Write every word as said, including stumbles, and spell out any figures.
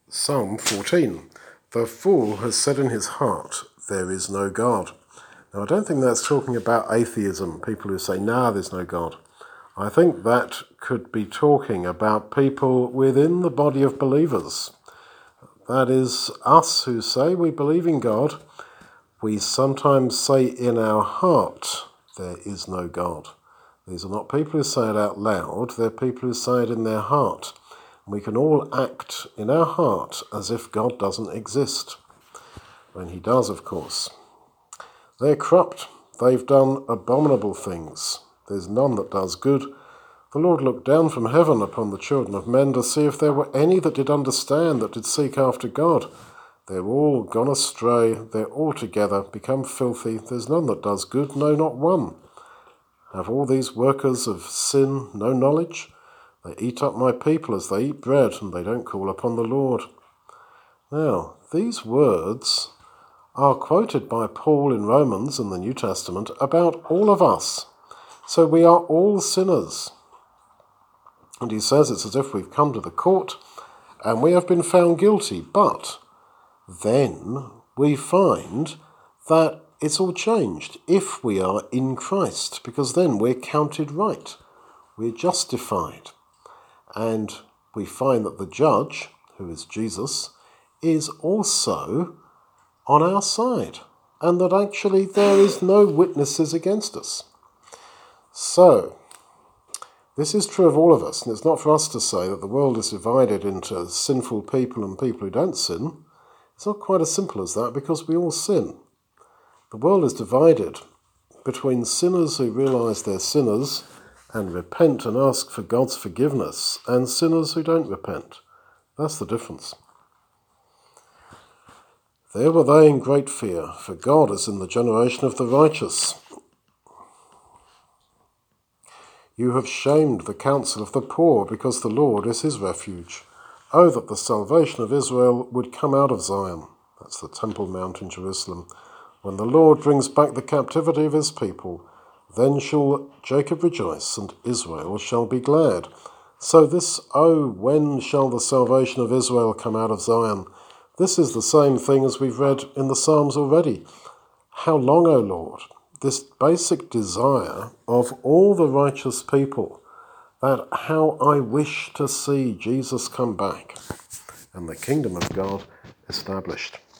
Psalm fourteen. The fool has said in his heart, there is no God. Now, I don't think that's talking about atheism, people who say, nah, there's no God. I think that could be talking about people within the body of believers. That is, us who say we believe in God. We sometimes say in our heart, there is no God. These are not people who say it out loud, they're people who say it in their heart. We can all act in our heart as if God doesn't exist, when he does, of course. They're corrupt. They've done abominable things. There's none that does good. The Lord looked down from heaven upon the children of men to see if there were any that did understand, that did seek after God. They're all gone astray. They're altogether become filthy. There's none that does good, no, not one. Have all these workers of sin no knowledge? They eat up my people as they eat bread, and they don't call upon the Lord. Now, these words are quoted by Paul in Romans in the New Testament about all of us. So we are all sinners. And he says it's as if we've come to the court and we have been found guilty. But then we find that it's all changed if we are in Christ, because then we're counted right. We're justified. And we find that the judge, who is Jesus, is also on our side, and that actually there is no witnesses against us. So, this is true of all of us, and it's not for us to say that the world is divided into sinful people and people who don't sin. It's not quite as simple as that, because we all sin. The world is divided between sinners who realise they're sinners and repent and ask for God's forgiveness, and sinners who don't repent. That's the difference. There were they in great fear, for God is in the generation of the righteous. You have shamed the counsel of the poor, because the Lord is his refuge. Oh, that the salvation of Israel would come out of Zion. That's the Temple Mount in Jerusalem. When the Lord brings back the captivity of his people, then shall Jacob rejoice, and Israel shall be glad. So this, oh, when shall the salvation of Israel come out of Zion? This is the same thing as we've read in the Psalms already. How long, O Lord? This basic desire of all the righteous people, that how I wish to see Jesus come back and the kingdom of God established.